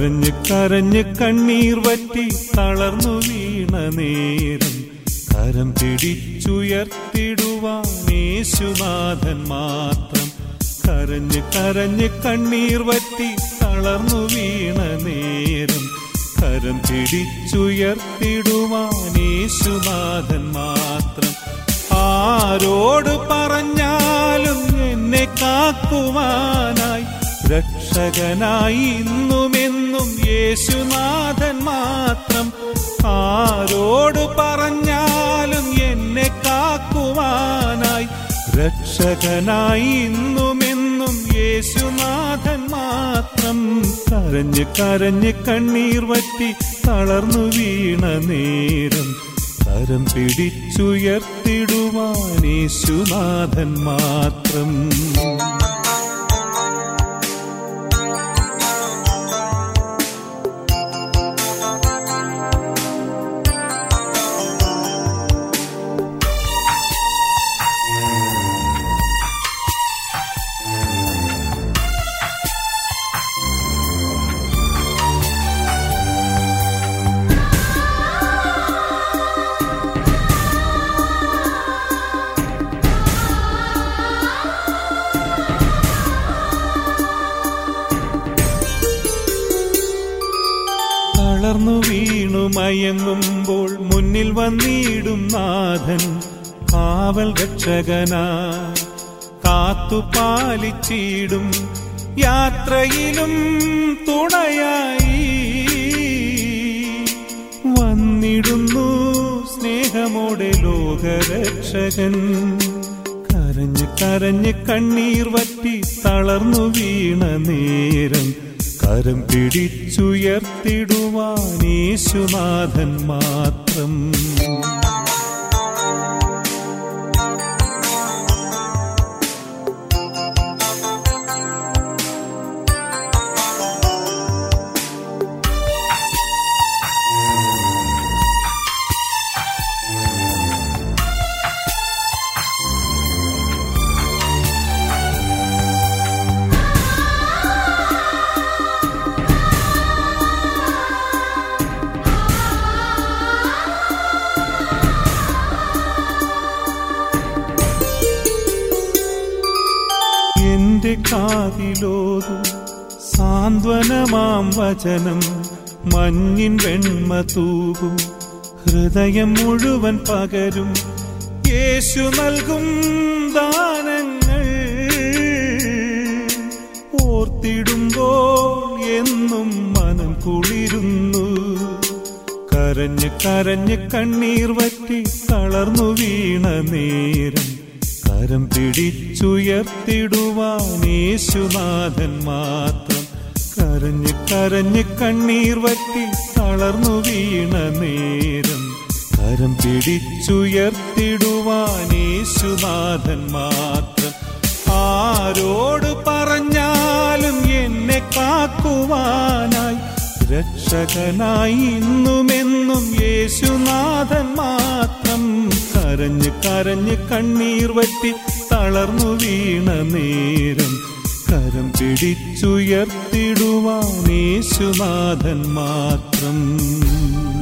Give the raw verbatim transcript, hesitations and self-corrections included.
കരഞ്ഞ് കരഞ്ഞ് കണ്ണീർ വറ്റി തളർന്നു വീണ നേരം കരം പിടിച്ചുയർത്തിടുവാൻ യേശുനാഥൻ മാത്രം. കരഞ്ഞ് കരഞ്ഞ് കണ്ണീർ വറ്റി തളർന്നു വീണ നേരം കരം പിടിച്ചുയർത്തിടുവാൻ യേശുനാഥൻ മാത്രം. ആരോട് പറഞ്ഞാലും എന്നെ കാക്കുവാനായി രക്ഷകനായി ഇന്നുമെന്നും യേശുനാഥൻ മാത്രം. ആരോട് പറഞ്ഞാലും എന്നെ കാക്കുവാനായി രക്ഷകനായി ഇന്നുമെന്നും യേശുനാഥൻ മാത്രം. കരഞ്ഞ് കരഞ്ഞ് കണ്ണീർ വറ്റി തളർന്നു വീണ നേരം കരം പിടിച്ചുയർത്തിടുവാൻ യേശുനാഥൻ മാത്രം. തളർന്നു വീണു മയങ്ങുമ്പോൾ മുന്നിൽ വന്നിടും നാഥൻ കാവൽ രക്ഷകനായി കാത്തു പാലിച്ചിടും യാത്രയിലും തുണയായി വന്നിടുന്നു സ്നേഹമോടെ ലോകരക്ഷകൻ. കരഞ്ഞ് കരഞ്ഞ് കണ്ണീർ വറ്റി തളർന്നു വീണ നേരം കരം പിടിച്ചുയർത്തിടുവാൻ യേശുനാഥൻ മാത്രം. എന്റെ കാതിലോതും സാന്ത്വനമാം വചനം മഞ്ഞിൻ വെണ്മ തൂകും ഹൃദയം മുഴുവൻ പകരും യേശു നൽകും ദാനങ്ങൾ. ഓർത്തിടുമ്പോൾ എന്നും മനം കുളിരുന്നു. കരഞ്ഞ് കരഞ്ഞ് കണ്ണീർ വറ്റി തളർന്നു വീണ നേരം കരം പിടിച്ചുയർത്തിടുവാൻ യേശുനാഥൻ മാത്രം. കരഞ്ഞ് കരഞ്ഞ് കണ്ണീർ വറ്റി തളർന്നു വീണ നേരം കരം പിടിച്ചുയർത്തിടുവാൻ യേശുനാഥൻ മാത്രം. ആരോട് പറഞ്ഞാലും എന്നെ കാക്കുവാനായി രക്ഷകനായി ഇന്നുമെന്നും യേശുനാഥൻ മാത്രം. കരഞ്ഞ് കരഞ്ഞ് കണ്ണീർ വറ്റി തളർന്നു വീണ നേരം കരം പിടിച്ചുയർത്തിടുവാൻ യേശുനാഥൻ മാത്രം.